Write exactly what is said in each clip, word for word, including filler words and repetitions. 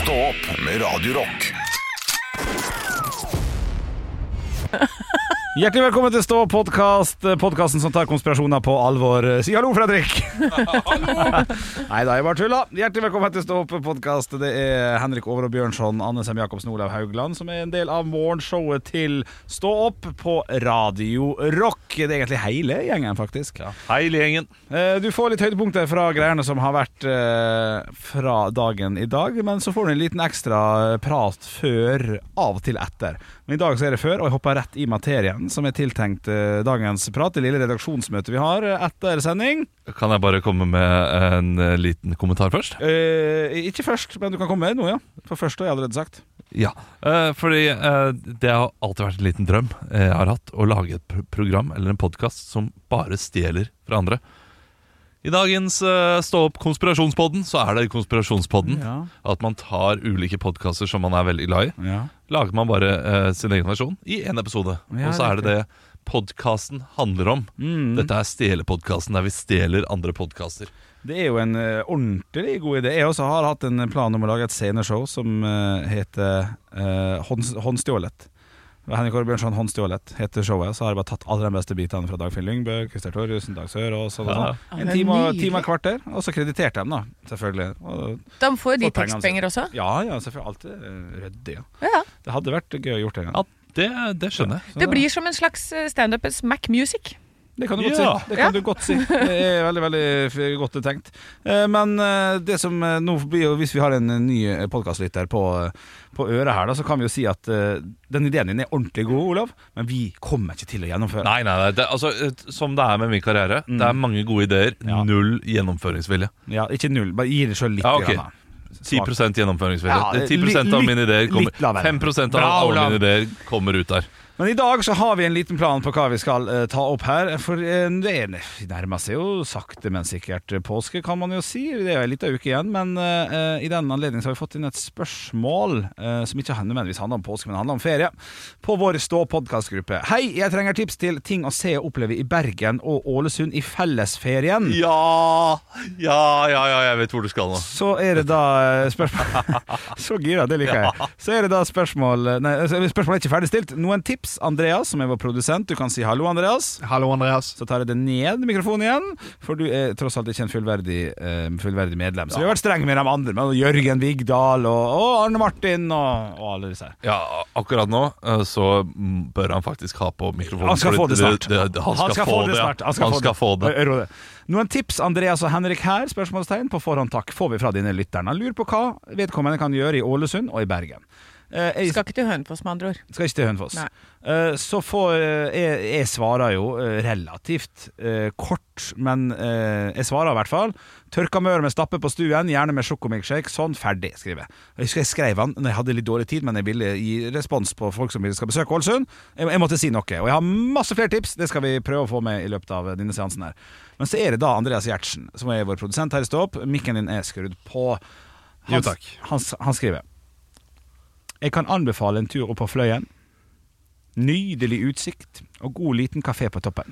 Stå opp med Radio Rock. Hjertelig velkommen til Stå podcast, podcasten som tar konspirasjoner på alvor. Si hallo, Fredrik. Nei, da er jeg bare tulla. Hjertelig velkommen til Stå podcast. Det er Henrik Over og Bjørnson, Anne Sem Jakobsen, Olav Haugland, som er en del av morgenshowet til Stå opp på Radio Rock. Det er egentlig hele gjengen, faktisk. Ja, hele gjengen. Du får litt høydepunkter fra greiene som har vært fra dagen i dag, men så får du en liten ekstra prat før, av og til etter. Men i dag så er det før, og jeg hopper rett i materien som er tiltenkt uh, dagens prat, det lille redaksjonsmøtet vi har etter sending. Kan jeg bare komme med en uh, liten kommentar først? Uh, ikke først, men du kan komme med noe, ja. For først har jeg allerede sagt. Ja, uh, fordi uh, det har alltid vært en liten drøm jeg har hatt, å lage et program eller en podcast som bare stjeler fra andre. I dagens uh, Stå opp konspirasjonspodden, så er det konspirasjonspodden. Ja. At man tar ulike podcaster som man er veldig glad i. Ja. Lager man bare uh, sin egen versjon i en episode. Ja, og så er det det podcasten handler om. Mm. Dette er stelepodcasten der vi stjeler andre podcaster. Det er jo en uh, ordentlig god idé. Jeg også har hatt en plan om å lage et sceneshow som uh, heter uh, Hånd, Håndstjålet. Henrik Kåre Bjørnson, Håndstjålet heter showet. Så har jeg bare tatt alle de beste bitene fra Dagfinn Lyngbø, Christer Torjussen, Dag Sør og sånn. Ja. En time og, time og kvarter. Og så krediterte dem da, selvfølgelig. Og de får de tekstpenger også? Ja, ja, selvfølgelig. Alltid ryddig. Ja. Ja. Det hadde vært gøy å gjort det en gang. Ja, det, det skjønner jeg. Det blir som en slags stand-upets Mac Music. Det kan du godt ja. si. Det kan ja. du godt si. Det er veldig, veldig godt tenkt. Men det som nå blir jo, hvis vi har en ny podcastlytter på, på øret her, da, så kan vi jo si at den ideen din er ordentlig god, Olav, men vi kommer ikke til å gjennomføre. Nei, nei, nei. Det, altså, som det er med min karriere, mm. det er mange gode ideer, ja. null gjennomføringsvilje. Ja, ikke null, bare gi det selv litt. Ja, okay. ti prosent gjennomføringsvilje. Ja, ti prosent av mine ideer kommer, fem prosent av alle mine ideer kommer ut der. Men i dag så har vi en liten plan på hva vi skal uh, ta opp her. For uh, det er nærmest seg jo sakte, men sikkert påske, kan man jo si. Det er jo en liten uke igjen, men uh, i den anledning så har vi fått inn et spørsmål uh, som ikke nødvendigvis handler om påske, men handler om ferie, på vår Stå-podcastgruppe. Hei, jeg trenger tips til ting å se og oppleve i Bergen og Ålesund i fellesferien. Ja, ja, ja, ja, jeg vet hvor du skal nå. Så er det da uh, spørsmål... så gira, det liker jeg. Så er det da spørsmål... Nei, spørsmålet er ikke ferdigstilt. Noen tips? Andreas, som er vår produsent. Du kan si hallo, Andreas. Hallo, Andreas. Så tar jeg det ned mikrofonen igjen, for du er tross alt ikke en fullverdig, uh, fullverdig medlem. Så ja. vi har vært strenge med de andre, med Jørgen Vigdal og, og Arne Martin og, og alle disse. Ja, akkurat nå så bør han faktisk ha på mikrofonen. Han skal få det snart. Det, det, han, han skal få det snart. Han skal, han skal få det. få det. Noen tips, Andreas og Henrik her, spørsmålstegn på forhånd takk, får vi fra dine lytterne. Lurer på hva vedkommende kan gjøre i Ålesund og i Bergen. Uh, jeg skal ikke til Hønefoss med andre ord. Skal ikke til Hønefoss. uh, Så får uh, jeg, jeg svarer jo uh, relativt uh, kort, men uh, jeg svarer i hvert fall. Tørka mør med stappe på stuen, gjerne med sjokomilkshake. Sånn, ferdig, skriver jeg. Jeg husker jeg skrev han når jeg hadde litt dårlig tid, men jeg ville gi respons på folk som skal besøke Ålesund. jeg, jeg måtte si noe, og jeg har masse flere tips. Det skal vi prøve å få med i løpet av denne seansen her. Men så er det da Andreas Gjertsen, som er vår produsent her i Stå opp. Mikken din er skrudd på. Han, jo, takk. Han, han skriver: jeg kan anbefale en tur opp på Fløyen. Nydelig utsikt og god liten kafé på toppen.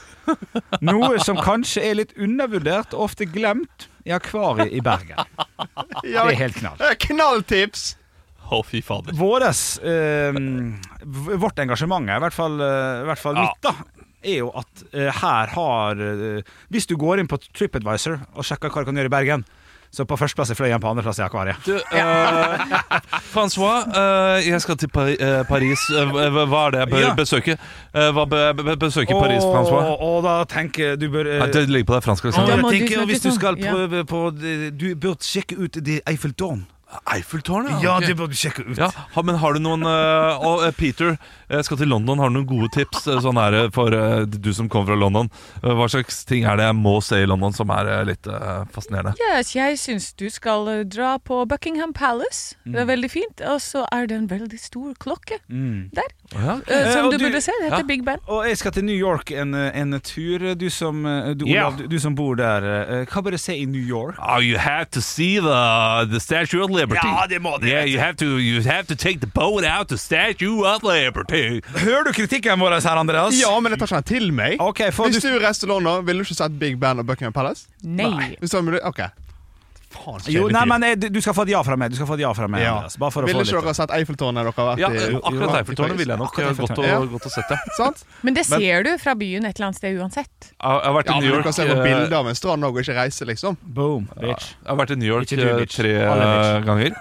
Noe som kanskje er litt undervurdert og ofte glemt i akvariet i Bergen. Det er helt knall. Knalltips! Å, fy fader. Våres, eh, vårt engasjement, i hvert fall, i hvert fall mitt da, er jo at eh, her har eh, hvis du går inn på TripAdvisor og sjekker hva du kan gjøre i Bergen, så på første plass i Fløyen, på andre plass i akvariet. Du, uh, François, uh, jeg skal til Pari- uh, Paris. Uh, hva er det jeg bør ja. besøke? Uh, hva bør be- besøke i Paris, François? Og, og da tenker du bør... Uh, ja, det ligger på deg fransk. Ja, jeg tenker, hvis du skal prøve på... Du bør sjekke ut de Eiffeltårn. Eiffeltårn, ja. Ja, okay. det bør du sjekke ut. Ja, men har du noen uh, Og uh, Peter, jeg skal til London. Har du noen gode tips uh, sånn her for uh, du som kommer fra London? Uh, hva slags ting er det jeg må se i London som er uh, litt uh, fascinerende? Yes, jeg synes du skal uh, dra på Buckingham Palace. Mm. Det er veldig fint. Og så er det en veldig stor klokke mm. der. Ja, okay. uh, som uh, du, du burde se. Det heter ja. Big Ben. Og jeg skal til New York en, en tur. Du som, du, yeah. Olav, du, du som bor der, uh, hva bør jeg se i New York? Oh, you have to see the, the Statue of Liberty. Ja, det må det. Yeah, you have to you have to take the boat out to Statue of Liberty. Hører du kritikken vår her, Andreas? Ja, men det tar ikke han til meg. Okay, Hvis du... du reiser til London, vil du ikke sett Big Ben og Buckingham Palace? Nei. Nei. Ok. faen Jo, nei, kjedelig. men jeg, du skal få et ja fra meg. Du skal få et ja fra meg Ja. Andreas. Bare for å Ville få ikke litt dere ha sett Eiffeltårnet dere har vært Ja, i? akkurat Eiffeltårnet ville jeg nok Akkurat gått og, Ja. gått og sett, ja. Sant? Men det ser du fra byen et eller annet sted uansett. Jeg har jeg har vært Ja, i men New du York kan se på eh, bilder av en strand og ikke reise, liksom. Boom, ja, bitch. Jeg har vært i New York Ikke du, eh, bitch. tre Alle eh, bitch. ganger.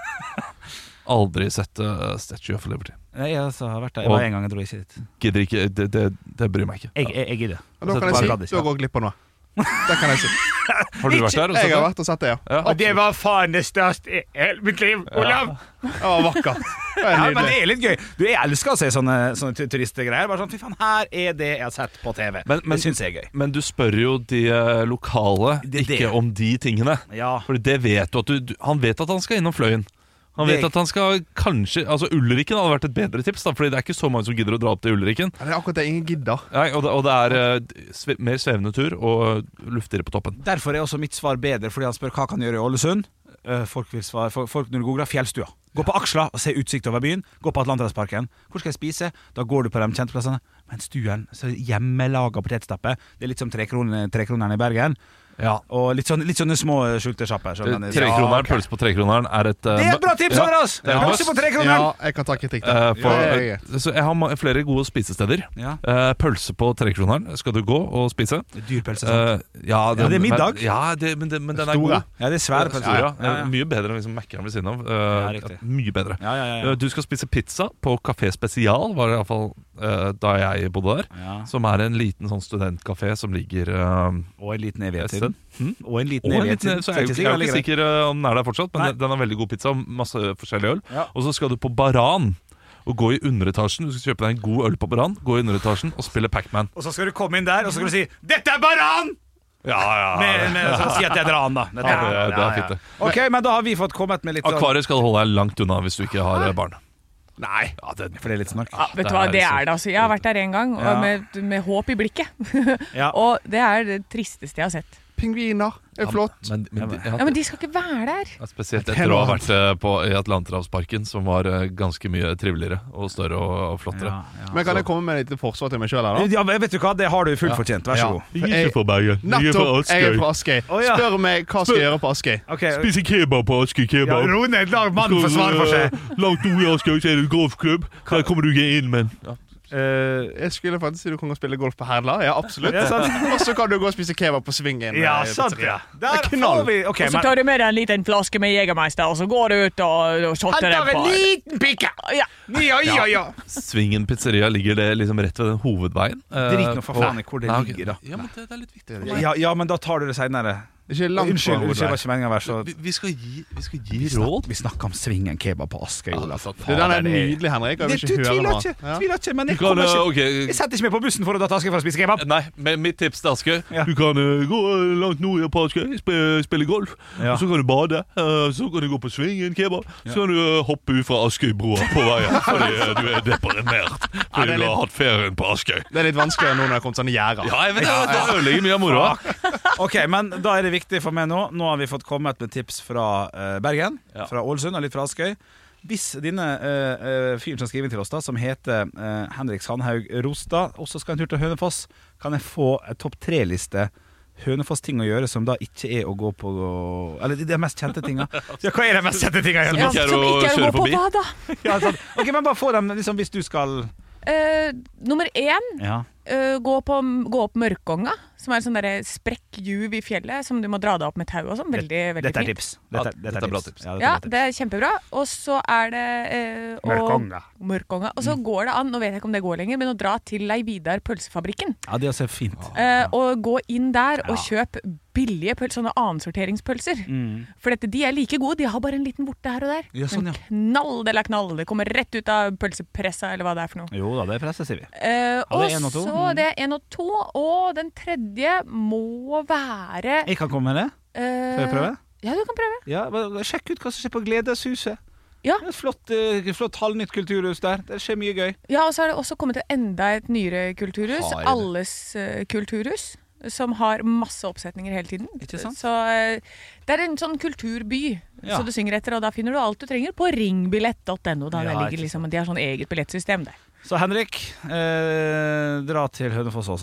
Aldri sett uh, Statue of Liberty. Nei, jeg altså, har vært der. Jeg var en gang, jeg dro ikke dit. Gidder ikke, det, det, det bryr meg ikke. Jeg, jeg, jeg gidder. Og da Så kan det jeg var si, du har gått glipp av noe. Det kan jeg si. Har du vært der og Jeg sett har det? vært og sett det, ja. Ja. Og det var faen det største i hele mitt liv, Olav! Det var vakkert. Det er Ja, men det nydelig. er litt gøy. Du, Jeg elsker å se sånne, sånne tu- turistgreier. Bare sånn, fy faen, her er det jeg har sett på T V. Men- men- det syns jeg er gøy. Men du spør jo de eh, lokale Det er det. ikke om de tingene. Ja. For det vet du at du, du Han vet at han skal innom Fløyen. Han vet Det- at han skal kanskje Altså Ulriken hadde vært et bedre tips, da fordi det er ikke så mange som gidder å dra opp til Ulriken. Ja, det er akkurat det ingen gidder. Nei, og, det, og det er eh, sve, mer svevende tur og luftigere på toppen. Derfor er også mitt svar bedre, fordi han spør hva kan jeg gjøre i Ålesund. Eh, Folk vil svare, folk, folk når du googler fjellstua. Gå på Aksla og se utsikt over byen. Gå på Atlanterhavsparken. Hvor skal jeg spise? Da går du på de kjente plassene. Men stuen, så hjemmelaga potetstappe. Det er litt som trekronerne trekronerne i Bergen. Ja Og litt, sånn, litt sånne små skjultersjapper. sånn, men- Trekroneren, Ja, ok. pølse på trekroneren er et eh, Det er et bra tips, ja. Andreas! det er et Pølse på trekroneren! Ja, jeg kan ta kritikk Eh, der. for, Ja, ja, ja. Så jeg har ma- flere gode spisesteder. Ja. Eh, pølse på trekroneren skal du gå og spise. Det er dyr pølse, sant? Eh, ja, Ja, det er middag. Men, ja, det, men, det, men den er Store. god. Ja, det er svære pølser. Store, ja. Ja, ja. Mye bedre enn liksom Mækkern ved siden av. Eh, Ja, riktig. mye bedre. Ja, ja, ja, ja. Eh, Du skal spise pizza på Café Spesial, var det iallfall uh, da jeg bodde der. Ja. Som er en liten sånn studentkafé som ligger uh, Og en liten evighet et sted. siden. Hm? Og en liten Og en evighet liten, siden. så jeg, er jo- jeg er jo ikke sikker uh, om den er der fortsatt, men Nei. den, den har veldig god pizza og masse forskjellig øl. Ja. Og så skal du på Baran og gå i underetasjen. Du skal kjøpe deg en god øl på Baran, gå i underetasjen og spille Pac-Man. Og så skal du komme inn der, og så skal du si 'Dette er Baran!' Ja, ja, Med, med, så si at det er Dran, da. Dette Ja, er det- Dran. det er fint, det. Ok, men da har vi fått kommet med litt sånn Akvariet skal holde deg langt unna hvis du ikke har uh, barn. Nei, Ja, det, for det er litt snakk. Ja, vet det du hva, er det så- er det altså. Jeg har vært der en gang Ja. og med, med håp i blikket. Ja. Og det er det tristeste jeg har sett. Pingviner er flott. Men, men, de- ja, Ja, Men de skal ikke være der. Ja, spesielt Det er etter å ha noe vært eh, på, i Atlanterhavsparken, som var eh, ganske mye triveligere og større og, og flottere. Ja, ja. Men kan jeg komme med litt forsvar til meg sjøl her, da? Ja, men vet du hva, det har du fullt Ja. fortjent. Vær så Ja. god. For jeg- fra Bergen. Nettopp! Jeg er fra Askøy. Å, ja. Spør meg hva skal jeg gjøre på Askøy. Ok, Spise kebab på Askøy ja, kebab. Ro ned, lag mannen for svar for seg. Langt nord i Askøy så er det en golfklubb. Der kommer du ikke inn, men ja. Eh, Jeg skulle faktisk si du kan gå og spille golf på Herla. Ja, absolutt. Ja, sant. Og så kan du gå og spise kebab på Svingen. ja, eh, sant pizzeria. ja. Der Det er knall. får vi Ok, Og så men tar du med deg en liten flaske med Jegermeister, og så går du ut og, og shotter den på. liten pikke! Ja. Ja, ja, ja. Svingen pizzeria ligger det liksom rett ved den hovedveien. Eh, Drit nå for faen i hvor det Nei, ok. ligger, da. Ja, men det, det er litt viktig. for meg. Ja, ja, men da tar du det seinere. Ikke langt Unnskyld, fra unnskyld, det var hovedvei. ikke meningen å være så Vi, vi skal gi, vi skal gi Vi råd. snak- Vi snakker om Svingen kebab på Askøy, Olav. Du, Den er nydelig, Henrik. Jeg Det, vil du ikke høre tviler noe. ikke, Ja. tviler ikke, men Du jeg kan, kommer eh, ikke ok, Jeg setter ikke meg på bussen for å ta til Askøy for å spise kebab. Nei, men mitt tips til Askøy Ja. Du kan eh, gå langt nord på Askøy, spille, spille golf. Ja. Og så kan du bade. eh, så kan du gå på Svingen kebab. Så kan du eh, hoppe ut fra Askøybroa på veien fordi eh, du er deprimert. Fordi det er du har litt- hatt ferien på Askøy. Det er litt vanskeligere nå når det har kommet sånne gjerder. Ja, jeg vet det, det ødelegger mye av moroa. Ok, men da er det viktig for meg nå. Nå har vi fått kommet med tips fra eh, Bergen, Ja. fra Ålesund og litt fra Askøy. Hvis denne eh, eh, fyren som skriver til oss, da som heter eh, Henrik Sandhaug Rostad, også skal en tur til Hønefoss, kan jeg få en topp tre-liste Hønefoss-ting å gjøre som da ikke er å gå på Eller de, de mest kjente tinga. Ja, hva er de mest kjente tinga? Ja, ikke er som å ikke er å kjøre gå på forbi. hva da? Ja, sant. Ok, men bare få dem liksom, hvis du skal Eh, nummer én, Ja. eh, gå, på, gå opp Mørkonga, som er en sånn der sprekk juv i fjellet, som du må dra deg opp med tau og sånn. Veldig, veldig Dette er fint. tips. Dette, Ja, dette dette er bra tips. tips. Ja, dette Ja, er bra tips. det er kjempebra. Og så er det eh, å- Mørkonga. Mørkonga. Og så går det an, nå vet jeg ikke om det går lenger, men å dra til Lei Vidar pølsefabrikken. Ja, det er også fint. Eh, og gå inn der og Ja. kjøp billige pølser, sånne annensorteringspølser. Mm. For dette, de er like gode, de har bare en liten vorte her og der. Ja, sånn, ja. Men knall det er knall, det kommer rett ut av pølsepressa, eller hva det er for noe. Jo da, det er presse, sier vi. Eh, Ja, det og er en og to. så Mm. det er en og to, og den tredje må være Jeg kan komme med det. eh, Skal jeg prøve? Ja, du kan prøve. Ja, bare Sjekk ut hva som skjer på Gledeshuset. Ja. Det er et flott, eh, flott halvnytt kulturhus der. Det skjer mye gøy. Ja, og så har det også kommet til enda et nyere kulturhus. Har det. Alles eh, kulturhus. Som har masse oppsetninger hele tiden. Ikke sant? Så eh, det er en sånn kulturby Ja. så du synger etter, og da finner du alt du trenger på ringbillett punktum no. Da Ja, det ikke ligger liksom, de har sånn eget billettsystem der. Så Henrik, eh, dra til Hønefoss også.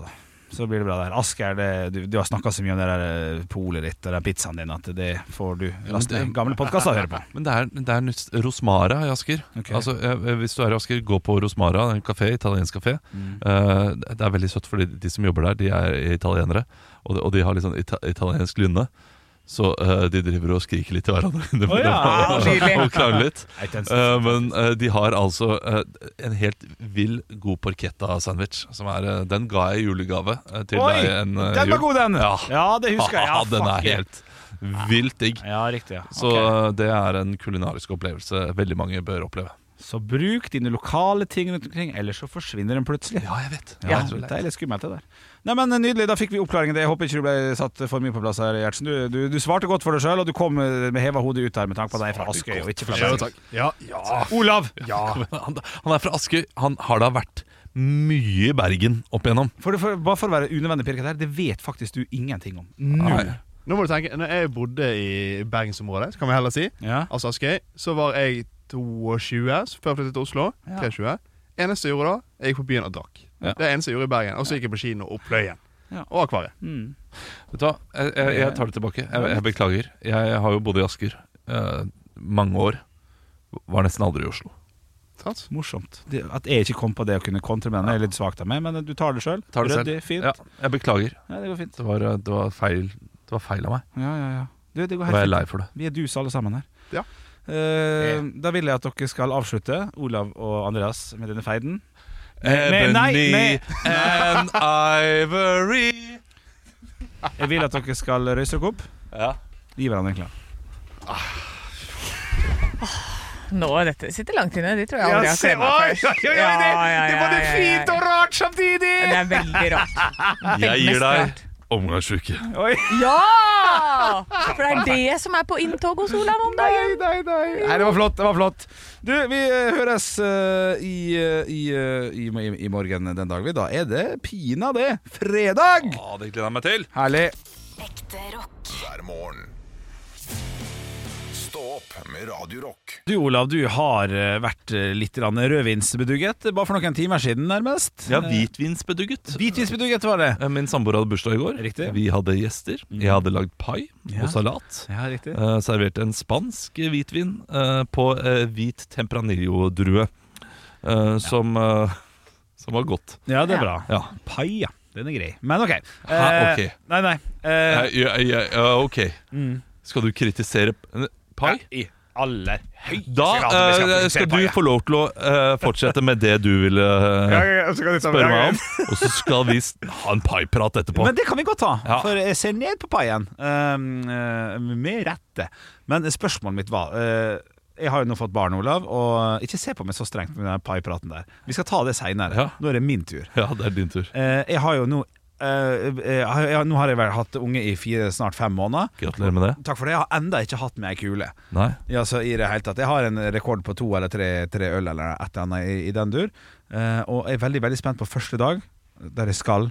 så blir det bra der. Asgeir, det, du, du har snakket så mye om det der polet ditt og den pizzaen din at det får du laste ned gamle podcaster å høre på. Men det er, det er nytt Rosmara i Asker. Okay. Altså, eh, hvis du er i Asker, gå på Rosmara, en kafé, italiensk kafé. Mm. Eh, det er veldig søtt, fordi de som jobber der, de er italienere, og de, og de har litt sånn ita- italiensk lynne. Så uh, de driver og skriker litt til hverandre oh, ja, og, og klarer litt. Uh, men uh, de har altså uh, en helt vill god porchetta-sandwich. Som er, uh, Den ga jeg i julegave uh, til Oi, deg en uh, den var jul. god, den! Ja, ja det husker jeg. Ja, den er helt vilt digg. Ja, riktig, ja. Så uh, det er en kulinarisk opplevelse veldig mange bør oppleve. Så bruk dine lokale ting rundt omkring, ellers så forsvinner den plutselig. Ja, jeg vet. Ja, det er litt skummelt det der. Nei, men nydelig, da fikk vi oppklaringen. Jeg håper ikke du ble satt for mye på plass her, Gjertsen. Du, du, du svarte godt for deg selv, og du kom med heva hodet ut her med tanke på at jeg er fra Askøy og ikke fra Bergen. Ja, ja. Olav! Ja. Han, han er fra Askøy. Han har da vært mye i Bergen opp igjennom. For, for, bare for å være unødvendig pirket her, det vet faktisk du ingenting om. Null. Nå må du tenke, når jeg bodde i Bergensområdet, så kan vi heller si, ja. altså Askøy, så var jeg tjue, før jeg flyttet til Oslo, ja. tjue. Eneste jeg gjorde da, jeg gikk på byen og drakk. Ja. Det er eneste jeg gjorde i Bergen. Og så gikk jeg på kino og Pløyen. Ja. Og Akvariet. Mm. Vet du hva, jeg, jeg, jeg tar det tilbake. Jeg, jeg beklager. Jeg, jeg har jo bodd i Asker eh, mange år. Var nesten aldri i Oslo. Tatt. Morsomt. Det, at jeg ikke kom på det å kunne kontre med den, er litt svagt av meg, men du tar det selv. Tar det Røddig, selv. fint. Ja, jeg beklager. Ja, det går fint. Det var, det var, feil, det var feil av meg. Ja, ja, ja. Du, det går helt fint. Jeg er lei for det. Vi er dus alle sammen her. Ja. Uh, da vil jeg at dere skal avslutte, Olav og Andreas, med denne feiden. Ebony nei, nei. and Ivory. Jeg vil at dere skal røyse dere opp. Ja. Gi hverandre en klem. Ah. Nå, dette sitter langt inne. Det tror jeg aldri jeg har klemmet først. Ja, ja, ja, det, det var det fint og rart samtidig. Det er veldig rart. Veldig jeg gir deg rart. omgangsuke. Ja! For det er det som er på inntog hos Olav om dagen. Nei, nei, nei. Nei, det var flott, det var flott. Du, vi høres uh, i, uh, i, uh, i, i morgen den dagen. Da er det pina det. Fredag! Ja, det gleder jeg meg til. Herlig. Ekte rock. Hver morgen. Stå opp med Radio Rock. Du, Olav, du har vært litt rødvinsbedugget. Bare for noen timer siden, nærmest. Ja, hvitvinsbedugget. Hvitvinsbedugget var det. Min samboer hadde bursdag i går. Riktig. Vi hadde gjester. Jeg hadde lagd pai ja. og salat. Ja, riktig. uh, Serverte en spansk hvitvin uh, på uh, hvit tempranillo-drue uh, ja. som, uh, som var godt. Ja, det er bra. Ja. Pai, ja. Den er grei. Men ok. Uh, Hæ, ok. Nei, nei. Uh, ja, ja, ja, ok. Mm. Skal du kritisere pai? Ja, i aller høyeste Da uh, skal du få lov til å uh, fortsette med det du ville uh, ja, ja, ja, spørre meg om. Og så skal vi ha en pai-prat etterpå. Men det kan vi godt ta, ja. for jeg ser ned på paien. Um, uh, med rette. Men spørsmålet mitt var uh, jeg har jo nå fått barn, Olav, og ikke se på meg så strengt med den pai-praten der. Vi skal ta det senere. Ja. Nå er det min tur. Ja, det er din tur. uh, Jeg har jo nå Uh, uh, jeg, Nå har jeg vel hatt unge i fire, snart fem måneder. Gratulerer med det. Takk for det. Jeg har enda ikke hatt med ei kule. Nei. Ja, så i det hele tatt. Jeg har en rekord på to eller tre, tre øl eller et eller annet i, i den dur. Uh, og jeg er veldig veldig spent på første dag, der jeg skal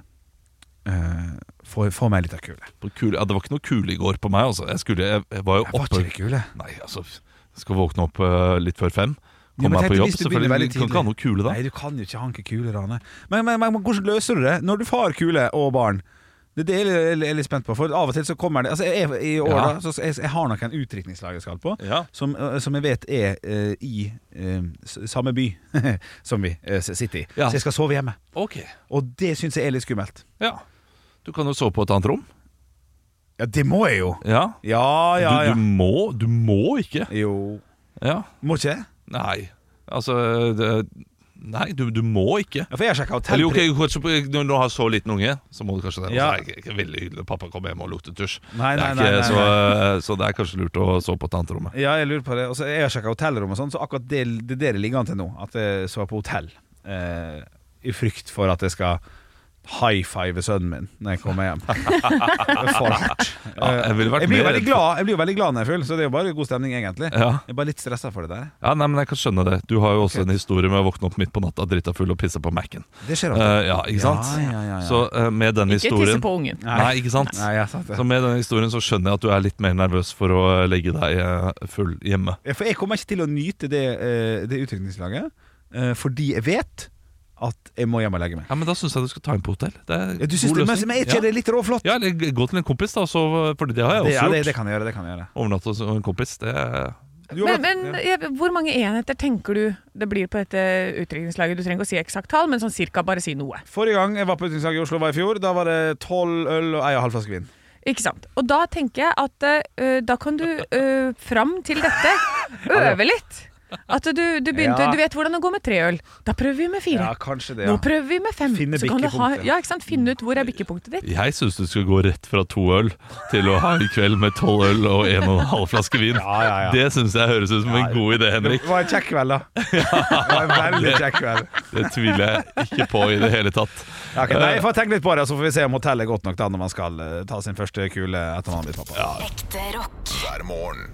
uh, få, få meg litt av kule. På kule. Ja, det var ikke noe kule i går på meg. Altså. Jeg, skulle, jeg, jeg var jo jeg var oppe ikke kule. Nei, altså jeg skal våkne opp uh, litt før fem. Kom ja, meg på jobb, selvfølgelig. Du kan ikke ha noe kule da. Nei, du kan jo ikke ha noe kule, Rane. Men, men, men hvordan løser du det når du får kule og barn? Det, det er jeg, jeg er litt spent på. For av og til så kommer det Altså jeg, I år ja. da så jeg, jeg har noen utdrikningslag jeg skal på ja. som, som jeg vet er uh, i uh, samme by som vi uh, sitter i ja. Så jeg skal sove hjemme okay. Og det synes jeg er litt skummelt. Ja. Du kan jo sove på et annet rom. Ja, det må jeg jo. Ja, ja, ja, du, ja. du, må, du må ikke. Jo ja. Må ikke jeg? Nei, altså det, Nei, du, du må ikke. Ja, for jeg har sjekket hotell. Eller, okay, når du har så liten unge, så må du kanskje det. Ja. Det er ikke veldig hyggelig at pappa kommer hjem og lukter tusj. Nei, nei, det er ikke, nei, nei, nei. Så, så det er kanskje lurt å sove på et annet rom. Ja, jeg lurer på det. Også, jeg har sjekket hotellrom og sånn, så akkurat det, det er det det ligger an til nå. At jeg sover på hotell eh, i frykt for at jeg skal high-five sønnen min når jeg kommer hjem. Det er for hardt. Ja, jeg, jeg, blir veldig glad, jeg blir jo veldig glad når jeg er full, så det er jo bare god stemning egentlig. Ja. Jeg er bare litt stresset for det der. Ja, nei, men jeg kan skjønne det. Du har jo også okay. en historie med å våkne opp midt på natta, drita full og pisse på Mac-en. Det skjer alltid. Uh, ja, ikke sant? Ja, ja, ja, ja. Så uh, med den ikke historien tisse på ungen. Nei, nei ikke sant? Nei, sant så med den historien så skjønner jeg at du er litt mer nervøs for å legge deg uh, full hjemme. Ja, for jeg kommer ikke til å nyte det, uh, det utviklingslaget, uh, fordi jeg vet at jeg må hjem og legge meg. Ja, men da synes jeg du skal ta inn på hotell. Det er Ja, du synes det, men er ikke ja. det litt råflott? Ja, eller gå til en kompis da, så, fordi det har jeg også det, ja, gjort. det, det kan jeg gjøre, det kan jeg gjøre. Overnatt hos en kompis, det er... Men, men ja, hvor mange enheter tenker du det blir på dette utdrikningslaget? Du trenger ikke å si eksakt tall, men sånn cirka bare si noe. Forrige gang jeg var på utdrikningslaget i Oslo var i fjor, da var det tolv øl og ei og halv flaske vin. Ikke sant? Og da tenker jeg at uh, da kan du uh, fram til dette øve litt. At du, du begynte, Ja. du vet hvordan det går med tre øl. Da prøver vi med fire. Ja, kanskje det, Nå ja. prøver vi med fem. Finne Så kan du ha, bikkepunktet. ja, ikke sant? Finne ut hvor er bikkepunktet ditt. Jeg synes du skal gå rett fra to øl til å ha en kveld med tolv øl og en og en halv flaske vin. Ja, ja, ja. Det synes jeg høres ut som en god idé, Henrik. Det var en kjekk kveld, da. Det var en veldig kjekk kveld. Det tviler jeg ikke på i det hele tatt. Ja, okay, nei, jeg får tenke litt på det, så får vi se om hotellet er godt nok da når man skal uh, ta sin første kule etter man har blitt pappa. Ja. Ekte rock. hver morgen.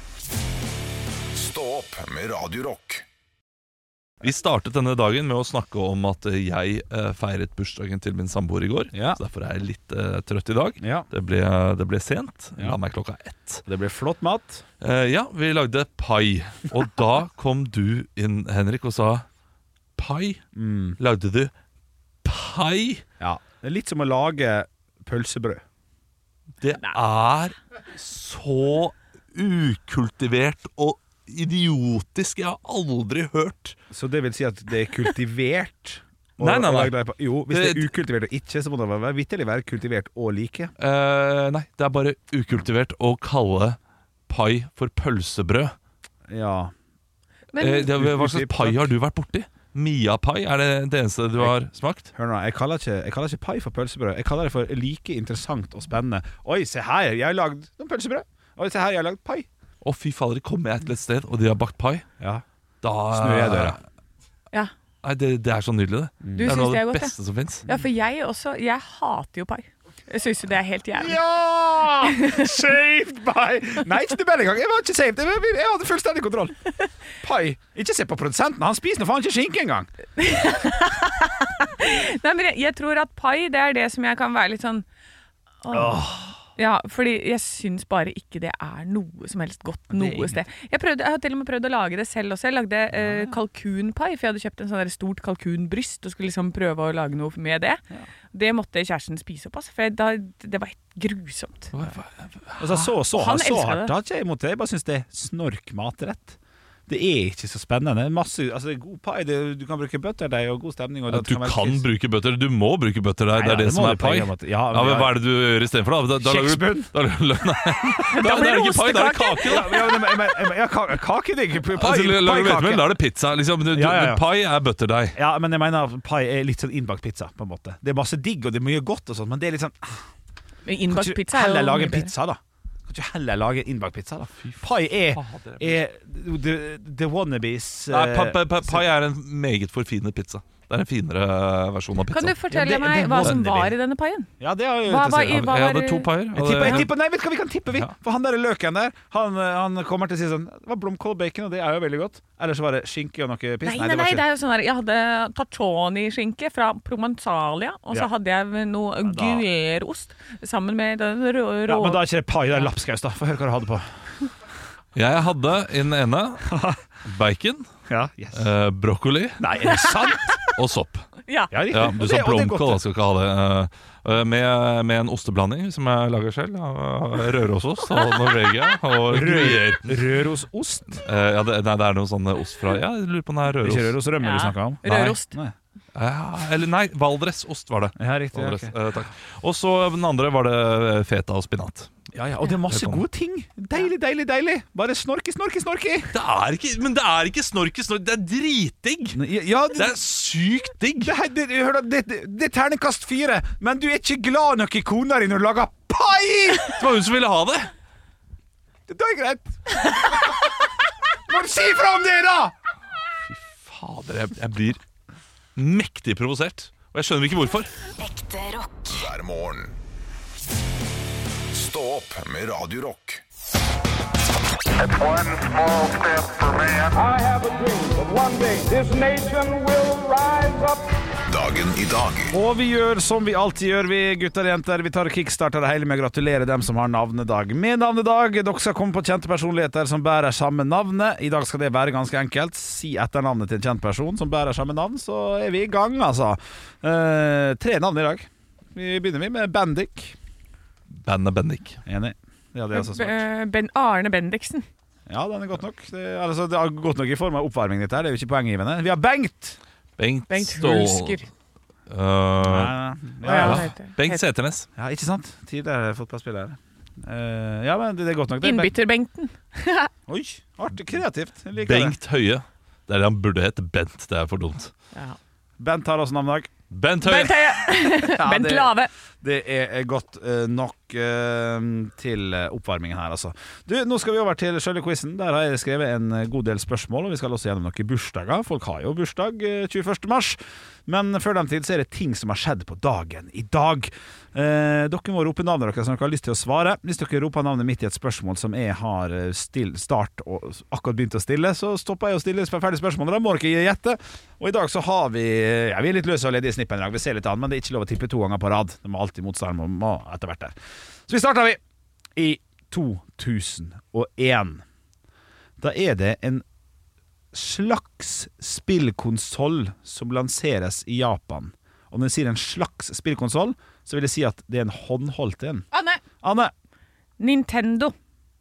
Stå opp med Radio Rock. Vi startet denne dagen med å snakke om at jeg eh, feiret bursdagen til min samboer i går. Ja. Så derfor er jeg litt eh, trøtt i dag. Ja. Det ble, det ble sent. Ja. La meg klokka ett. Det blir flott mat. Eh, ja, vi lagde pai. Og da kom du inn, Henrik, og sa pai? Mm. Lagde du pai? Ja. Det er litt som å lage pølsebrød. Det er så ukultivert og idiotisk. Jeg har aldri hørt. Så det vil si at det er kultivert? Og, Nei, nei, nei. og lagd- Jo, hvis det Det- er ukultivert og ikke, så må det være vitterlig være kultivert og like. Eh, nei, det er bare ukultivert å kalle pai for pølsebrød. Ja. Men Eh, det, hva slags pai har du vært borti? Mia-pai, er det det eneste du har smakt? Hør nå, jeg kaller, ikke, jeg kaller ikke pai for pølsebrød. Jeg kaller det for like interessant og spennende. Oi, se her, jeg har lagd noen pølsebrød. Oi, se her, jeg har lagd pai. Å fy fader, kommer jeg til et sted og de har bakt pai, Ja. da Snur jeg døra. Ja. Nei, det, det er så nydelig, det. Du Det er syns noe det er av det godt, ja. beste som finnes. Ja, for jeg også. Jeg hater jo pai. Jeg syns jo det er helt jævlig. Ja! Saved by Nei, ikke til Bell engang. Jeg var ikke saved. Jeg, jeg hadde fullstendig kontroll. Pai. Ikke se på produsenten. Han spiser nå faen ikke skinke engang. Nei, men jeg, jeg tror at pai, det er det som jeg kan være litt sånn åh. Ja, fordi jeg syns bare ikke det er noe som helst godt noe sted. Jeg, prøvde, jeg har til og med prøvd å lage det selv også. Jeg lagde eh, kalkunpai, for jeg hadde kjøpt en sånn der stort kalkunbryst og skulle liksom prøve å lage noe med det. Det måtte kjæresten spise opp, altså, for jeg, da, det var helt grusomt. Altså, så så, Han så elsker hardt det. har ikke jeg imot det. Jeg bare syns det er snorkmatrett. Det er ikke så spennende. Masse, altså, det er god pai. Det, du kan bruke butterdeig og god stemning. Og Ja, det du være kan kris- bruke bøtter. Du må bruke bøtter der. Nei, Det er ja, det det som må er du på pai. en måte. Ja, Ja, men men ja. hva er det du gjør istedenfor, da? da, da lager du- Kjeksbunn. Da, da, nei, da, da er det ikke pai, da er det kake. Ja, ja, men- men- men- ja, ka- Kakedigg. Pai, Altså, la- la- vet du, men paikake. da er det pizza. Liksom. Du, du, Ja, ja, ja. Pai er butterdeig. Ja, men jeg mener at pai er litt sånn innbakt pizza, på en måte. Det er masse digg, og det er mye godt og sånt, men det er litt sånn Men Kan innbakt ikke pizza er jo heller lage mye en bedre. pizza, da? Kan ikke heller lage innbakt pizza, da? Pai er, fader, er the, the wannabes Nei, eh, pa, pa, pa, pai er en meget forfinet pizza. Det er en finere versjon av Kan pizza. du fortelle Ja, det- meg det hva må som det var bli. i denne paien? Ja, det har jeg Hva jo var interessert i- meg. hva Jeg var hadde det- to paier. Jeg tipper, jeg tipper, nei, vet du hva, vi kan tippe, vi. Ja. For han der løken der, han, han kommer til å si sånn Det var blomkål og bacon, og det er jo veldig godt. Eller så var det skinke og noe piss. Nei, nei, det var nei, ikke- det er jo sånn der. Jeg hadde taccioni-skinke fra Provenzalia, og så Ja. hadde jeg noe da- guerost sammen med den rå... Ja, rå men da er ikke det pai, det er lapskaus, da. Få høre hva du hadde på. Jeg hadde i den ene bacon, Ja, yes. eh, brokkoli Nei, er det sant? og sopp. Ja. Ja, riktig. Ja, Og du det- sa og det er blomkål, godt, da skal ikke ha det. Eh, Med, med en osteblanding som jeg lager selv. av Rørosost og Norvegia og gruyère. Rød, Rørosost? Eh, Ja, det, nei, det er noe sånn ost fra Ja, jeg lurer på om det er Det er ikke røros. Rørosrømme Ja. vi snakker om? Rørost. Nei. Ja, eller nei, Valdresost var det. Ja, riktig. Valdres, ok. eh, takk. Og så den andre var det feta og spinat. Ja, ja, og det er masse Velkommen. gode ting. Deilig, deilig, deilig. Bare snorke, snorke, snorke. Det er ikke, men det er ikke snorke, snorke. Det er dritdigg! Ja, Det er sykt digg! Det, her- det, hør da, det, det, det er terningkast fire, men du er ikke glad nok i kona di når du lager pai! Det var hun som ville ha det! Da er det greit. Må du si fra om det, da! Fader, jeg, jeg blir mektig provosert. Og jeg skjønner ikke hvorfor. Ekte rock. hver morgen. Stå opp med Radio Rock. It's one small step for man. I have a dream that one day this nation will rise up. Dagen i dag. Og vi gjør som vi alltid gjør, vi gutter og jenter. Vi tar og kickstarter det hele med å gratulere dem som har navnedag med navnedag. Dere skal komme på kjente personligheter som bærer samme navnet. I dag skal det være ganske enkelt. Si etternavnet til en kjent person som bærer samme navn, så er vi i gang, altså. Eh, tre navn i dag. Vi begynner vi med Bendik. Bandet Bendik. Enig. Det hadde jeg også svart. Eh, Ben Arne Bendiksen. Ja, den er godt nok. Det, altså, det er godt nok i form av oppvarming dette her. Det er jo ikke poenggivende. Vi har Bengt. Bengt, Bengt Stål Hulsker. Uh, Ja, Ja, ja. det heter- Bengt Seternes. ja, ikke sant? Tidligere fotballspiller. Eh, ja, men det er godt nok. Det er Bengt. Innbytterbengten. Oi, artig, kreativt. Jeg liker det. Bengt Høie. Det er det han burde hete. Bent. Det er for dumt. Ja. Bent har også navnedag. Bent Høie. Bent Høie. Ja, Bent det- Lave. Det er godt eh, nok eh, til eh, oppvarmingen her, altså. Du, nå skal vi over til selve quizen. Der har jeg skrevet en eh, god del spørsmål, og vi skal også gjennom noen bursdager. Folk har jo bursdag eh, tjueførste mars, men før den tid så er det ting som har skjedd på dagen i dag. Eh, dere må rope navnet deres som dere har lyst til å svare. Hvis dere roper navnet mitt i et spørsmål som jeg har eh, still, start og akkurat begynt å stille, så stopper jeg å stille ferdig spørsmål. Da må dere gjette. Og i dag så har vi ja, vi er litt løse og ledige i snippen i dag. Vi ser litt an, men det er ikke lov å tippe to ganger på rad. Det må alltid motstand må, må etter hvert der. Så vi starter vi i to tusen og én. Da er det en slags spillkonsoll som lanseres i Japan. Og når jeg sier en slags spillkonsoll, så vil jeg si at det er en håndholdt en. Anne. Anne. Nintendo.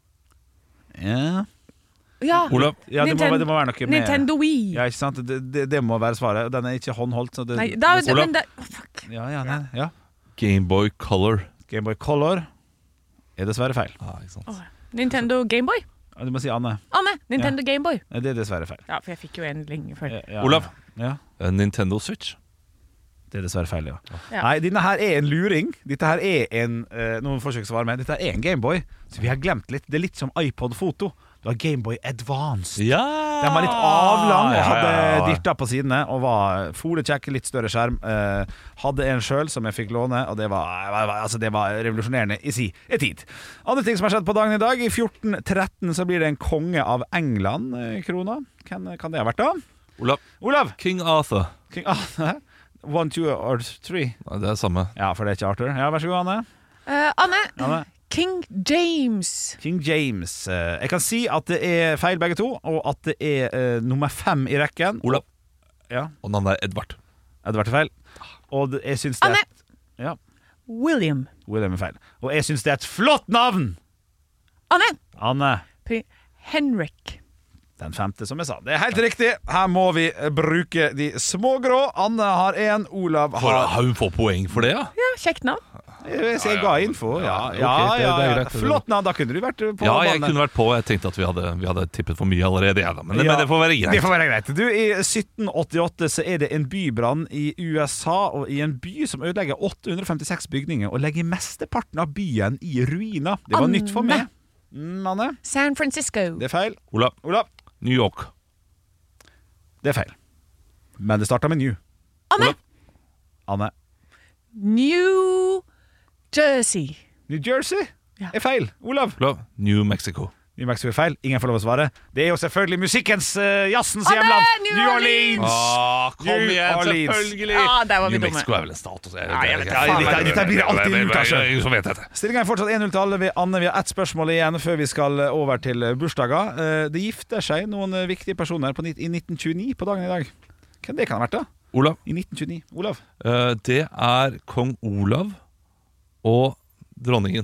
Ja, Ja. Olav. ja det, må, Ninten- det må være noe med Nintendo Wii. Ja, ikke sant? Det, det, det må være svaret. Den er ikke håndholdt. Så det, Nei, da, det, Olav. men det, oh, fuck. ja, ja, nei, ja. Gameboy Color. Gameboy Color er dessverre feil. Ah, ikke sant. Åh. Nintendo Gameboy. Ja, Du må si Anne. Anne. Nintendo Gameboy. Nei, Det er dessverre feil. Ja, for jeg fikk jo en lenge før. Ja, ja, Olav. Ja, Eh, Nintendo Switch. det er dessverre feil, ja. Ja. Nei, denne her er en luring. Dette her er en uh, Noen får ikke svare med. Dette er en Gameboy, så vi har glemt litt. Det er litt som iPod-foto. Du har Gameboy Advanced. Ja! Den var litt avlang og Ja, hadde ja, ja. dirta på sidene og var folekjekk, litt større skjerm. Eh, hadde en sjøl som jeg fikk låne, og det var, altså det var revolusjonerende i si tid. Andre ting som har skjedd på dagen i dag. I fjorten tretten så blir det en konge av England-krona. Hvem kan det ha vært, da? Olav. Olav! King Arthur. King Arthur. One, two or three. Nei, det er samme. Ja, for det er ikke Arthur. Ja, vær så god, Anne. Eh, Anne. Anne. King James. King James. Eh, Jeg kan si at det er feil begge to, og at det er eh, nummer fem i rekken. Olav. Ja, Og navnet er Edvard. det ble feil. Og det- jeg syns det er Anne. et, ja, William. William er feil. Og jeg syns det er et flott navn! Anne. Anne. Pri Henrik. Den femte, som jeg sa. Det er helt riktig. Her må vi eh, bruke de smågrå. Anne har én, Olav For, har har hun fått poeng for det, ja? Ja, kjekt navn. Jeg, jeg ga info. Ja, ok, ja, det- ja, det er ja. greit. Flott navn. Da kunne du vært på Ja, jeg banen. kunne vært på. Jeg tenkte at vi hadde, vi hadde tippet for mye allerede. Ja, da. Men, det- Ja, men det får være greit. Det får være greit. Du, I sytten åttiåtte så er det en bybrann i U S A, og i en by som ødelegger åtte hundre femtiseks bygninger og legger mesteparten av byen i ruiner. Det var Anne. nytt for meg. Mm, Anne? San Francisco. Det er feil. Olav. Olav? New York. Det er feil. Men det starta med New. Anne. Olav. Anne. New Jersey. New Jersey Ja. er feil. Olav? Olav. New Mexico. New Mexico er feil. Ingen får lov å svare. Det er jo selvfølgelig musikkens, uh, jazzens Anne, hjemland. New Orleans! Ah, kom New igjen, Orleans. selvfølgelig! Ja, der var vi New dumme. Mexico er vel en stat også. Ja, jeg vet det. Dette- dette blir alltid lurt, altså. Ingen som vet dette. Stillingen er fortsatt én null til alle. Vi, Anne, vi har ett spørsmål igjen før vi skal over til eh, bursdager. Eh, Det gifter seg noen eh, viktige personer på, nitt- i nitten tjueni på dagen i dag. Hvem det kan ha vært, da? Olav. I nitten tjueni. Olav? Eh, det er kong Olav og dronningen.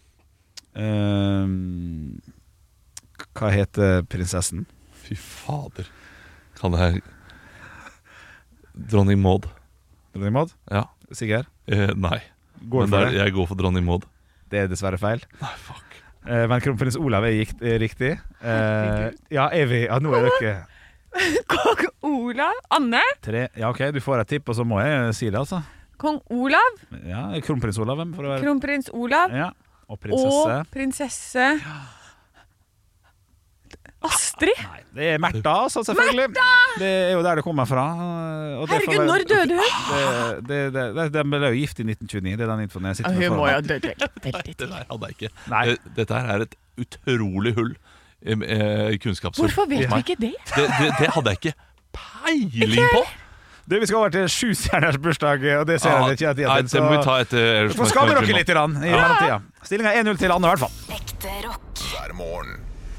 Ehm, hva heter prinsessen? Fy fader. Kan jeg Dronning Maud. Dronning Maud? Ja. Sigurd? Eh, nei. Går Men for der, det? jeg går for dronning Maud. Det er dessverre feil. Nei, fuck. Eh, men kronprins Olav er, gikt, er riktig. Eh, ja, er vi Ja, nå er dere Kong Olav. Anne. tre. Ja, OK, du får et tipp, og så må jeg si det, altså. Kong Olav. Ja, kronprins Olav, hvem for å være Kronprins Olav. Ja. Og prinsesse. Og prinsesse Astrid. Nei, det er Märtha, altså, selvfølgelig. Det er jo der det kommer fra. og det får Herregud, være- når døde hun? Det, det, det, det, Den ble jo gift i nitten tjueni. Det er den infoen jeg sitter med Hun må foran jo ha meg. dødd veldig Det tidlig. der hadde jeg ikke. Nei. Eh, Dette her er et utrolig hull i eh, kunnskapshull. Hvorfor vet hos vi meg. ikke det? Det, det, det hadde jeg ikke peiling på! Det, vi skal over til sjustjerners bursdag, og det ser jeg ikke at Nei, det må vi ta etter Så skader dere litt grann, i mellomtida. Stillingen er én null til Anne, i hvert fall. Ekte rock. hver morgen.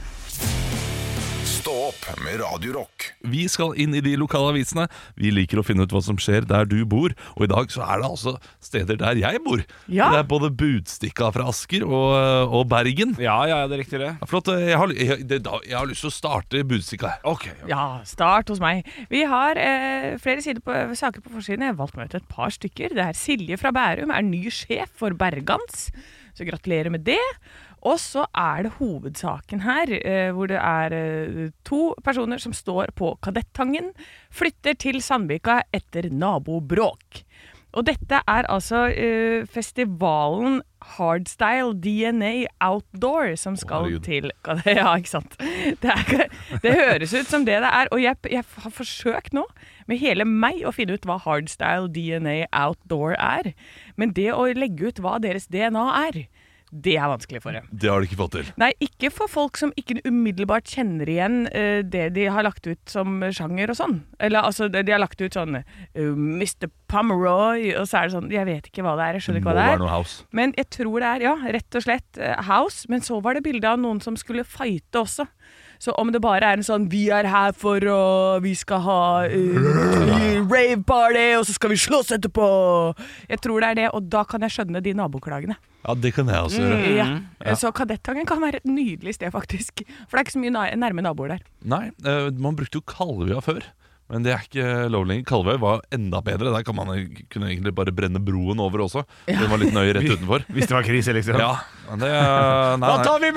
Stå opp med Radio Rock. Vi skal inn i de lokale avisene. Vi liker å finne ut hva som skjer der du bor. Og i dag så er det altså steder der jeg bor. Ja. Det er både Budstikka fra Asker og, og Bergen. Ja, ja, det er riktig det. Ja, flott. Jeg har, jeg, det, jeg har lyst til å starte Budstikka. Ok, ja. Ja, start hos meg. Vi har eh, flere sider på, saker på forsiden. Jeg har valgt meg ut et par stykker. Det er Silje fra Bærum er ny sjef for Bergans. Så gratulerer med det. Og så er det hovedsaken her, eh, hvor det er eh, to personer som står på Kadettangen, flytter til Sandvika etter nabobråk. Og dette er altså eh, festivalen Hardstyle D N A Outdoor som skal Herregud. til. Ja, ikke sant? Det, er, det høres ut som det det er, og jeg, jeg har forsøkt nå med hele meg å finne ut hva Hardstyle D N A Outdoor er. Men det å legge ut hva deres D N A er, det er vanskelig for dem. Det har de ikke fått til. Nei, ikke for folk som ikke umiddelbart kjenner igjen uh, det de har lagt ut som sjanger og sånn. Eller altså, de har lagt ut sånn uh, mister Pomeroy, og så er det sånn, jeg vet ikke hva det er, jeg skjønner ikke hva det Må være er. noe house. Men jeg tror det er, ja, rett og slett uh, house, men så var det bildet av noen som skulle fighte også. Så om det bare er en sånn, vi er her for å, vi skal ha uh, rave party, og så skal vi slåss etterpå. Jeg tror det er det, og da kan jeg skjønne de naboklagene. Ja, det kan jeg også gjøre. Ja. Ja. Så Kadettangen kan være et nydelig sted, faktisk. For det er ikke så mye na- nærme naboer der. Nei, eh, man brukte jo Kalvøya før. Men det er ikke lov lenger. Kalvøy var enda bedre. Der kan man kunne egentlig bare brenne broen over også. Den var litt nøye rett utenfor. Hvis det var krise, liksom. Ja, men det nei, Da nei. tar vi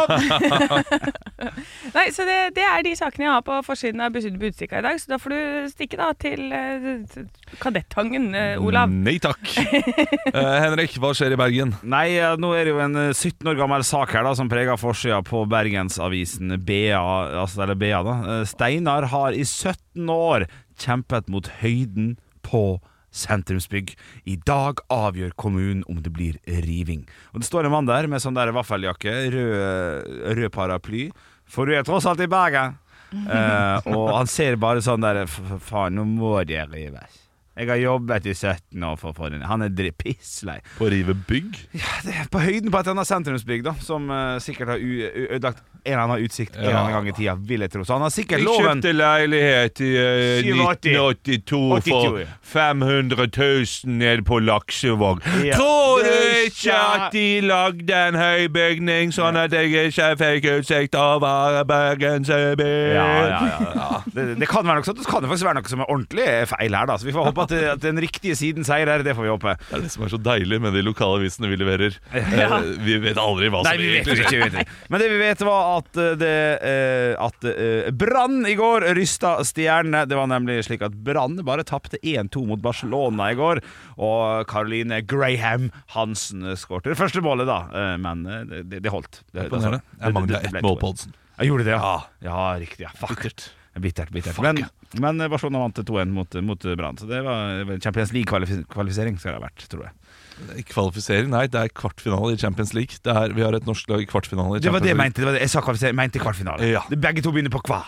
broa! Nei, så det, det er de sakene jeg har på forsiden av Bud- Budstikka i dag. Så da får du stikke da til uh, Kadettangen, uh, Olav. Nei takk. Eh, Henrik, hva skjer i Bergen? Nei, ja, nå er det jo en eh, sytten år gammel sak her da, som preger forsida på Bergensavisen B A, altså, eller B A da. Eh, Steinar har i sytten år kjempet mot høyden på sentrumsbygg. I dag avgjør kommunen om det blir riving. Og det står en mann der med sånn der vaffeljakke, rød, rød paraply, for du er tross alt i Bergen. Eh, og han ser bare sånn der, "F- f- faen, nå må det rives. Jeg har jobbet i sytten år for å få den." Han er dri- pisslei. På å rive bygg? Det er på høyden på et annet sentrumsbygg da, som uh, sikkert har u- u- ødelagt en eller annen utsikt en Ja. eller annen gang i tida, vil jeg tro. Så han har sikkert loven. leilighet i uh, syttiåtte. nitten åttito åttito, ja. fem hundre tusen ned på Laksevåg. Ja. Tror du Det ikke skjer. at de lagde en høy bygning sånn at jeg ikke fikk utsikt over Bergensby? Ja, ja, ja, ja. Det, det kan være noe sånt. Det kan jo faktisk være noe som er ordentlig feil her da. Så vi får håpe at, det, at den riktige siden seier, det får vi håpe. Det er det som er så deilig med de lokalavisene vi leverer. Ja. Eh, Vi vet aldri hva Nei, som vi vet egentlig ikke, vi vet ikke. Men det vi vet var at eh, det eh, At eh, Brann i går rysta stjernene. Det var nemlig slik at Brann bare tapte én to mot Barcelona i går. Og Caroline Graham Hansen skårte det første målet, da. Eh, Men eh, det, det holdt. Det, Imponerende. det- Jeg mangler det- det ble ett mål to. på oddsen. Jeg gjorde det, ja. Ja, riktig. Ja. Fuck. Bittert. Bittert, bittert. Fuck, Men, ja. men Barcelona vant to én mot, mot Brann. Så det var Champions League-kvalifisering skal det ha vært, tror jeg. Kvalifisering? Nei, det er kvartfinale i Champions League. Det er, vi har et norsk lag i kvartfinale i Det var Champions det jeg League. mente. Det var det. Jeg sa kvalifisering, jeg mente kvartfinale. Ja. Begge to begynner på kva.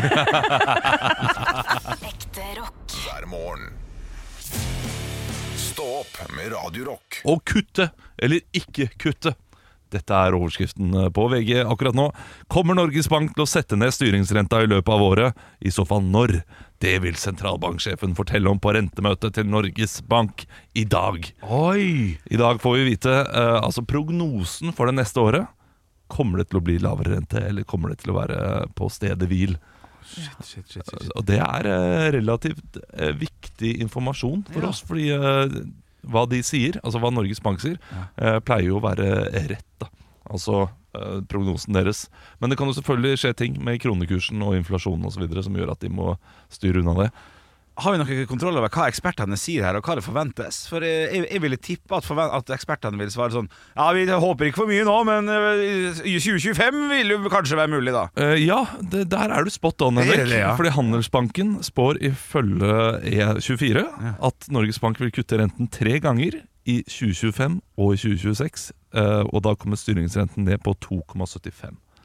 Ekte rock. hver morgen. Stå opp med Radio Rock. Å kutte, eller ikke kutte. Dette er overskriften på V G akkurat nå. Kommer Norges Bank til å sette ned styringsrenta i løpet av året? I så fall når? Det vil sentralbanksjefen fortelle om på rentemøtet til Norges Bank i dag. Oi! I dag får vi vite eh, altså prognosen for det neste året. Kommer det til å bli lavere rente, eller kommer det til å være på stedet hvil? Shit, shit, shit, shit. Og det er eh, relativt eh, viktig informasjon for Ja. oss, fordi eh, hva de sier, altså hva Norges Bank sier, eh, pleier jo å være rett, da. Altså eh, prognosen deres. Men det kan jo selvfølgelig skje ting med kronekursen og inflasjonen og så videre som gjør at de må styre unna det. Har vi noe kontroll over hva ekspertene sier her, og hva det forventes? For jeg, jeg ville tippe at, forvent, at ekspertene vil svare sånn: ja, vi håper ikke for mye nå, men øh, i tjue tjuefem vil jo kanskje være mulig, da. Eh, ja, det, der er du spot on, Er det Henrik. det, ja? Fordi Handelsbanken spår ifølge E tjuefire at Norges Bank vil kutte renten tre ganger i tjue tjuefem og i tjue tjueseks. eh, og da kommer styringsrenten ned på to komma syttifem.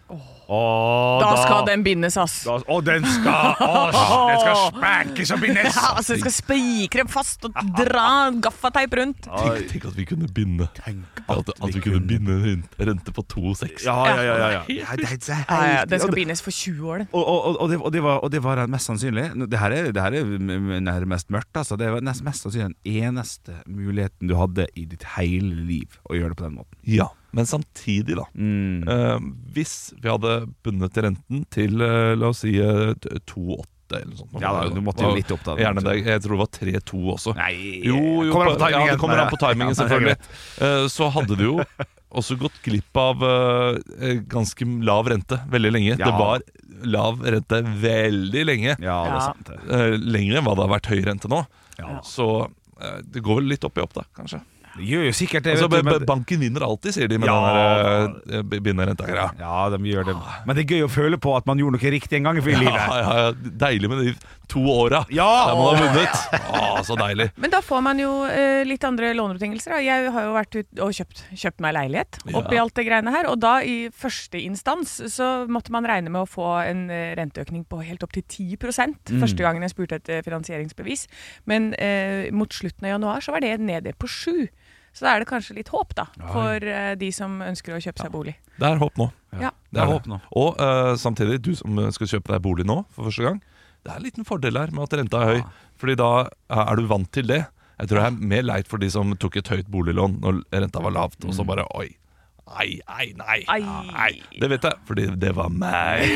Åh, Da skal den bindes, ass. da, Å, den skal Åh, den skal spankes og bindes! Ja, altså, jeg skal spikre dem fast og dra gaffateip rundt. Tenk, tenk at vi kunne binde At, at vi kunne binde en rente på to komma seks. Ja, ja, ja, ja, ja. Ja, det, det er Ja, ja, helt- den og skal det- bindes for tjue år, den. Og, og, og, det, og, det var, og det var mest sannsynlig Det her er, det her er nærmest mørkt altså. Det var nest, mest sannsynlig den eneste muligheten du hadde i ditt hele liv å gjøre det på den måten. Ja, men samtidig da Mm. eh, hvis vi hadde bundet renten til, eh, la oss si, eh, to komma åtte eller noe sånt. Ja, da, du måtte jo litt opp da. Gjerne det, jeg tror det var tre komma to også. Nei, Jo, jo, kommer an på timingen. ja, det kommer an på timingen, Ja, selvfølgelig. Eh, Så hadde du jo også gått glipp av eh, ganske lav rente veldig lenge. Ja. Det var lav rente veldig lenge. Ja, det er Ja. sant det. Eh, Lenger enn hva det har vært høy rente nå. Ja. Så eh, det går vel litt opp i opp da, kanskje. Det gjør jo sikkert det, Altså, vet du, b- men- banken vinner alltid, sier de med Ja. den der uh, binderenta. Ja, de gjør det. Men det er gøy å føle på at man gjorde noe riktig en gang i Ja, livet. ja, ja, deilig med de to åra Ja! der man har vunnet. Å, så deilig. Men da får man jo eh, litt andre lånebetingelser. Da. Jeg har jo vært ut og kjøpt, kjøpt meg leilighet Ja. oppi alt det greiene her. Og da i første instans så måtte man regne med å få en eh, renteøkning på helt opp til ti prosent. Mm. Første gangen jeg spurte etter finansieringsbevis. Men eh, mot slutten av januar så var det nede på sju. Så da er det kanskje litt håp da, for eh, de som ønsker å kjøpe seg bolig. Det er håp nå. Ja. Det er håp nå. Og eh, samtidig, du som skal kjøpe deg bolig nå for første gang, det er en liten fordel her med at renta er høy. Fordi da er du vant til det. Jeg tror det er mer leit for de som tok et høyt boliglån når renta var lavt, og så bare oi. Nei, nei, nei, Ai. nei. Det vet jeg, fordi det var meg.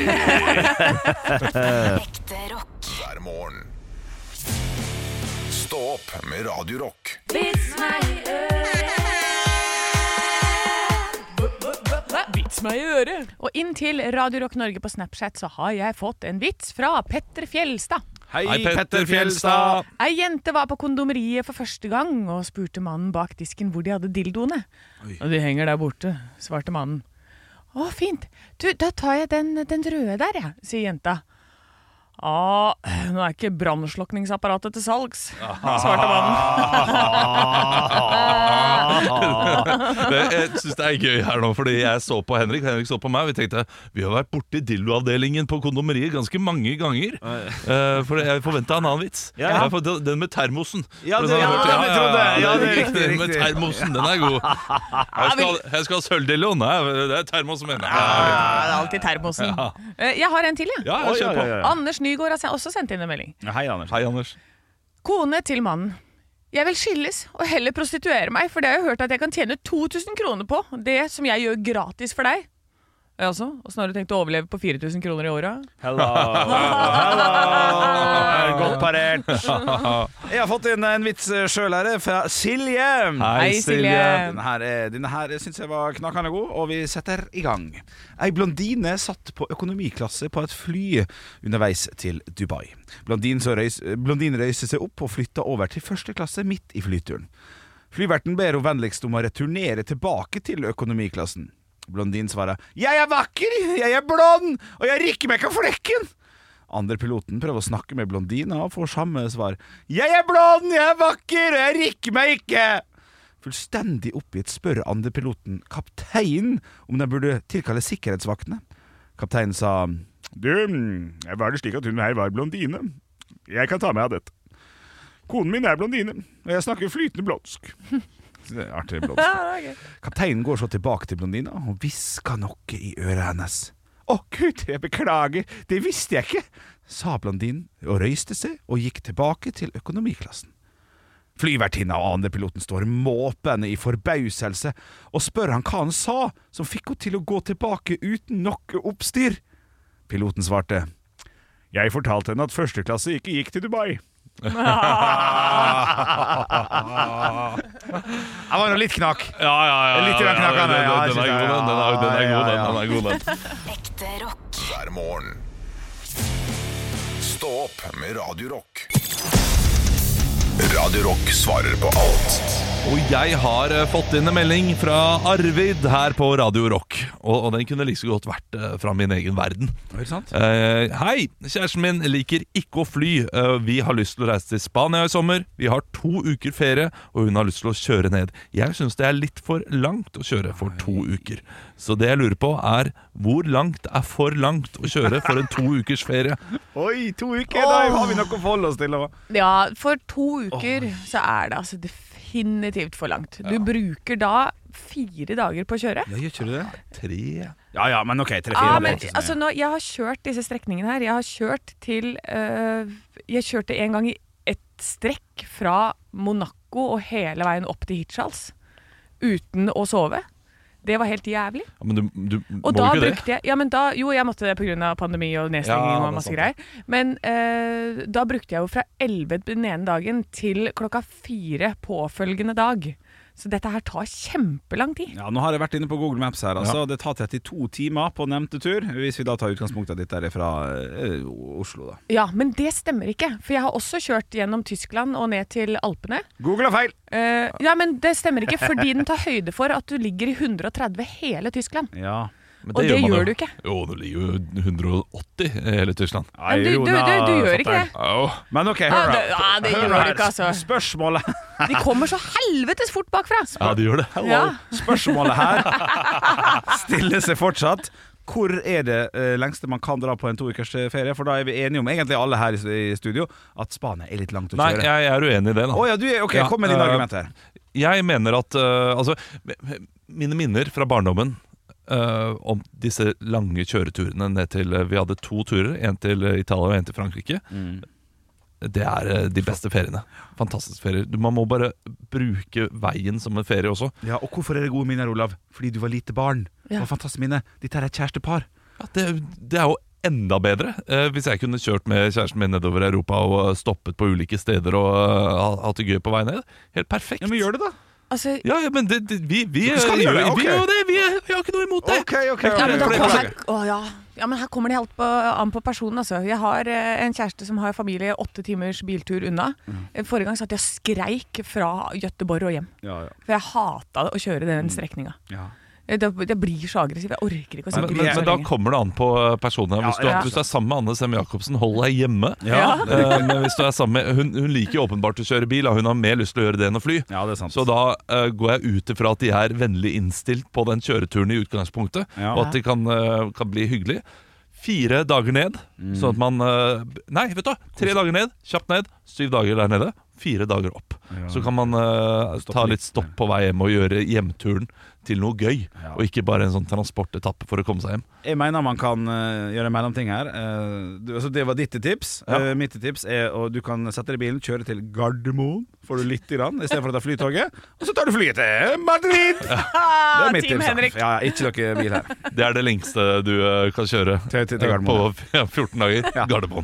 Ekte rock. hver morgen. Stå opp med Radio Rock. Vits meg i øret! Og inn til Radio Rock Norge på Snapchat så har jeg fått en vits fra Petter Fjelstad. Hei, Hei, Petter Petter Fjelstad. Fjelstad. Ei jente var på kondomeriet for første gang og spurte mannen bak disken hvor de hadde dildoene. Og de henger der borte, svarte mannen. Å, fint. Du, da tar jeg den, den røde der, jeg, sier jenta. Ja, nå er ikke brannslukningsapparatet til salgs, svarte mannen. Det, jeg synes det er gøy her nå, fordi jeg så på Henrik, Henrik så på meg. Vi tenkte, vi har vært borte i dildoavdelingen på kondomeriet ganske mange ganger. Eh, for jeg forventet en annen vits. Ja. Jeg får den- Den med termosen. Ja, For det- den har jeg ja, hørt- det trodde jeg. Ja, det er den riktig, Den med riktig. termosen, den er god. Jeg skal, jeg skal ha sølvdildo. Nei, det er termos som mener. Ja, det er alltid termosen. Ja. Eh, Jeg har en til, jeg. Ja, Oi, kjør på. ja, ja, ja. Anders Nygaard har se- også sendt inn en melding. Hei, Anders. Hei, Anders. Kone til mannen. Jeg vil skilles og heller prostituere meg, for det har jeg hørt at jeg kan tjene to tusen kroner på. Det som jeg gjør gratis for deg. Ja, altså, og så har du tenkt å overleve på fire tusen kroner i året? Hello. Hello. Godt parert. Jeg har fått inn en vits sjøl her, fra Silje. Hei, Silje. Denne her, er- denne her syns jeg var knakende god, og vi setter i gang. Ei blondine satt på økonomiklasse på et fly underveis til Dubai. Blondinen så røys, blondinen røyste seg opp og flytta over til første klasse midt i flyturen. Flyverten ber henne vennligst om å returnere tilbake til økonomiklassen. Blondinen svarer: Jeg er vakker, jeg er blond, og jeg rikker meg ikke av flekken. Andre piloten prøver å snakke med blondina og får samme svar. Jeg er blond, jeg er vakker, og jeg rikker meg ikke. Fullstendig oppgitt spør andre piloten kapteinen om de burde tilkalle sikkerhetsvaktene. Kapteinen sa: Du, var det slik at hun her var blondine? Jeg kan ta meg av dette. Konen min er blondine, og jeg snakker flytende blondsk. Det er artig blondsk. Kapteinen går så tilbake til blondina og hvisker noe i øret hennes. Å Gud, jeg beklager, det visste jeg ikke, sa blondinen og røyste seg og gikk tilbake til økonomiklassen. Flyvertinna og andrepiloten står måpende i forbauselse og spør han hva han sa som fikk henne til å gå tilbake uten noe oppstyr. Piloten svarte: Jeg fortalte henne at første klasse ikke gikk til Dubai. Det var noe litt knak. Ja, ja, ja. Litt grann knakkende, ja, jeg Den synes er det, god, den. Den er- den er ja, god, den. ja, ja. Den er god, den. Ekte rock. hver morgen. Stå opp med Radio Rock. Radio Rock svarer på alt. Og jeg har eh, fått inn en melding fra Arvid her på Radio Rock. og, og den kunne like så godt vært uh, fra min egen verden. Er det sant? Uh, hei, kjæresten min liker ikke å fly. Uh, vi har lyst til å reise til Spania i sommer. Vi har to uker ferie, og hun har lyst til å kjøre ned. Jeg synes det er litt for langt å kjøre for to uker. Så det jeg lurer på er, hvor langt er for langt å kjøre for en to ukers ferie? Oi, to uker, da har vi noe å forholde oss til. Ja, for to uker så er det altså definitivt for langt. Du bruker da fire dager på å kjøre. Ja, gjør ikke du det? Tre. Ja, ja, men ok, tre-fire. Ja, men altså nå, jeg har kjørt disse strekningene her. Jeg har kjørt til øh, Jeg kjørte en gang i et strekk fra Monaco og hele veien opp til Hirtshals uten å sove. Det var helt jævlig. Ja, men du, du og må da ikke det? brukte jeg, ja, men da, jo, jeg måtte det på grunn av pandemi og nedstenging Ja, og masse det er greier. Men øh, da brukte jeg jo fra elleve den ene dagen til klokka fire påfølgende dag. Så dette her tar kjempelang tid. Ja, nå har jeg vært inne på Google Maps her, altså. Det tar trettito timer på nevnte tur, hvis vi da tar utgangspunktet at dette er fra eh, Oslo, da. Ja, men det stemmer ikke. For jeg har også kjørt gjennom Tyskland og ned til Alpene. Google er feil! Uh, ja, men det stemmer ikke, fordi den tar høyde for at du ligger i hundre og tretti hele Tyskland. Ja. Men Og det man gjør jo. du ikke. Jo, det ligger jo hundre og åtti i hele Tyskland. Nei, Men du, du, du, du gjør ikke det. Oh. Men ok, Ja, hør det, da. ja, det Hør gjør her. du ikke, altså. Spørsmålet De kommer så helvetes fort bakfra. Ja, de gjør det. Ja. Spørsmålet her stiller seg fortsatt. Hvor er det eh, lengste man kan dra på en to ukers ferie? For da er vi enige om, egentlig alle her i, i studio, at Spania er litt langt å Nei, kjøre. jeg, jeg er uenig i det da. Å ja, du er, ok, Ja, kom med dine eh, argumenter her. Jeg mener at uh, altså, mine minner fra barndommen uh, om disse lange kjøreturene ned til uh, Vi hadde to turer, en til Italia og en til Frankrike. Mm. Det er uh, de beste feriene. Fantastiske ferier. Du, man må bare bruke veien som en ferie også. Ja, og hvorfor er det gode minner, Olav? Fordi du var lite barn. Ja. Det var fantastisk minne. Ditt her er et kjærestepar. Ja, det, det er jo enda bedre uh, hvis jeg kunne kjørt med kjæresten min nedover Europa og uh, stoppet på ulike steder og uh, hatt det gøy på vei ned. Helt perfekt. Ja, men gjør det da. Altså, Ja, ja, men det, det, vi, vi, Dere skal gjør, gjøre det, ok. vi gjør det. Vi, vi har ikke noe imot det. Ok, ok, ja, men, da ok. kommer, her, å, ja. Ja, men her kommer det helt på, an på personen. Altså. Jeg har eh, en kjæreste som har familie åtte timers biltur unna. Eh, Forrige gang satt jeg og skreik fra Göteborg og hjem. Ja, ja. For jeg hata å kjøre den strekninga. Ja. Eh, Det, det blir så aggressivt. Jeg orker ikke å Men, sitte i men, bilen så men da lenge. kommer det an på uh, personen. Hvis, Ja, du, ja. hvis du er sammen med Anne Sem Jacobsen, hold deg hjemme. Ja. Eh, men hvis du er sammen med Hun, hun liker jo åpenbart å kjøre bil, og hun har mer lyst til å gjøre det enn å fly. Ja, det er sant. Så da eh, går jeg ut ifra at de er vennlig innstilt på den kjøreturen i utgangspunktet, Ja. og at det kan, eh, kan bli hyggelig. Fire dager ned, sånn at man eh, Nei, vet du hva! Tre dager ned, kjapt ned. Syv dager der nede. Fire dager opp. Ja. Så kan man eh, Stoppe ta litt. litt stopp på vei hjem og gjøre hjemturen til noe gøy. Ja. Og ikke bare en sånn transportetappe for å komme seg hjem. Jeg mener man kan uh, gjøre en mellomting her. Uh, du, altså det var ditt tips. Ja. Uh, mitt tips er at du kan sette deg i bilen, kjøre til Gardermoen, får du litt grann, i stedet for å ta flytoget. Og så tar du flyet til Madrid! Det Ah, er mitt Team tips. da. Henrik. Ja, ikke noe bil her. Det er det lengste du eh, kan kjøre Til- til- til eh, Gardermoen, på ja, fjorten dager. Ja. Gardermoen.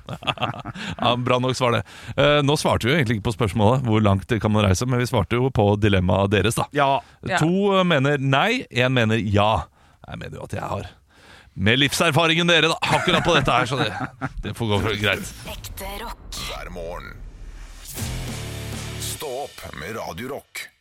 Ja, bra nok svar det. Eh, nå svarte vi jo egentlig ikke på spørsmålet hvor langt kan man reise, men vi svarte jo på dilemmaet deres, da. Ja, Ja. To eh, mener nei, én mener ja. Jeg mener jo at jeg har mer livserfaring enn dere, da, akkurat på dette her, så det, det får gå for greit. Ekte rock. hver morgen. Stå opp med Radio Rock.